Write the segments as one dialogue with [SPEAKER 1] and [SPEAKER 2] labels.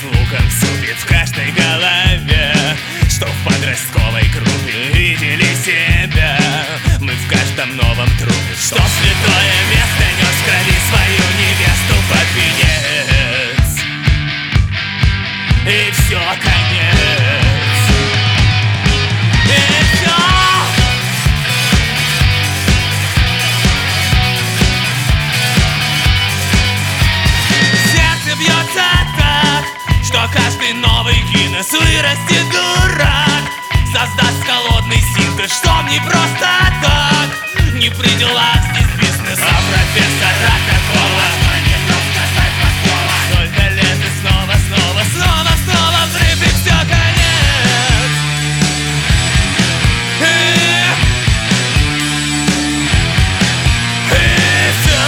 [SPEAKER 1] звуком супит в каждой голове, что в подростковой группе видели себя. Мы в каждом новом трупе, что в святое место нес в крови свою невесту под венец. И все, конец. И все. Сердце бьется так, что каждый новый Гиннес вырастет дурак, создаст холодный синтез, что не просто так. Не при делах здесь бизнес, а профессора такого. Столько лет и снова взрыв, и все, конец. И все.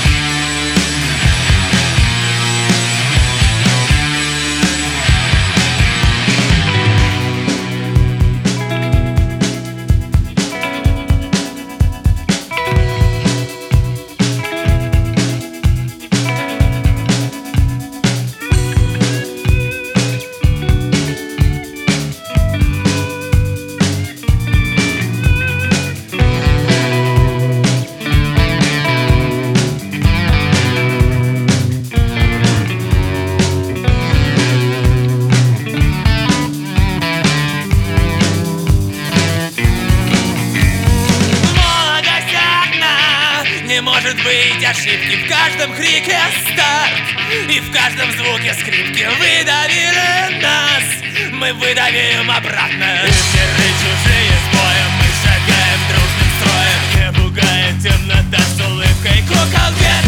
[SPEAKER 1] Не может быть ошибки в каждом крике старт, и в каждом звуке скрипки выдавили нас. Мы выдавим обратно. И в миры чужие с боем мы шагаем дружным строем. Не пугает темнота с улыбкой кукол.